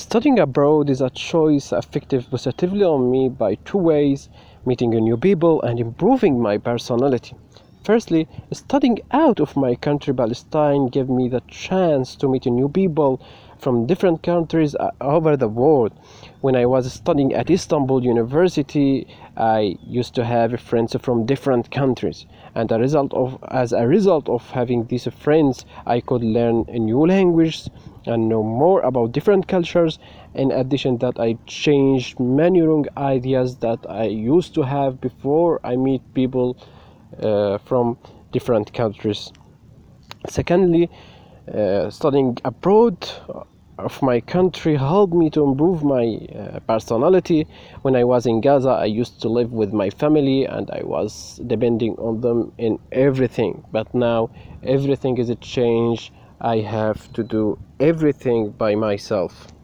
Studying abroad is a choice affected positively on me by two ways: meeting new people and improving my personality. Firstly, studying out of my country, Palestine, gave me the chance to meet new people from different countries over the world. When I was studying at Istanbul University, I used to have friends from different countries, and as a result of having these friends, I could learn a new language and know more about different cultures. In addition, that I changed many wrong ideas that I used to have before I meet people from different countries. Secondly, studying abroad of my country helped me to improve my personality. When I was in Gaza, I used to live with my family and I was depending on them in everything. But now everything is a change. I have to do everything by myself.